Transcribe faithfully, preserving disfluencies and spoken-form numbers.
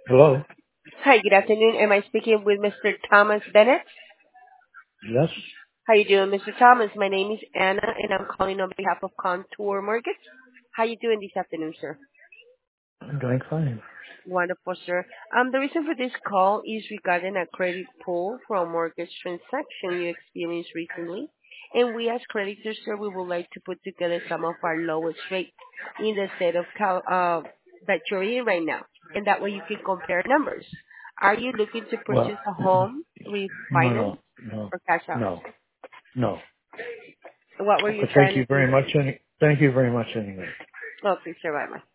Hello? Hi, good afternoon. Am I speaking with Mister Thomas Bennett? Yes? How you doing, Mister Thomas? My name is Anna, and I'm calling on behalf of Contour Mortgage. How you doing this afternoon, sir? I'm doing fine. Wonderful, sir. Um, the reason for this call is regarding a credit pull from a mortgage transaction you experienced recently. And we as creditors, sir, we would like to put together some of our lowest rates in the state of Cal, uh, that you're in right now. And that way you can compare numbers. Are you looking to Well, purchase a home, no, refinance, no, no, or cash out? no, no. What were you But thank trying to you do? very much. Any, thank you very much anyway. Oh, please, sir, bye-bye.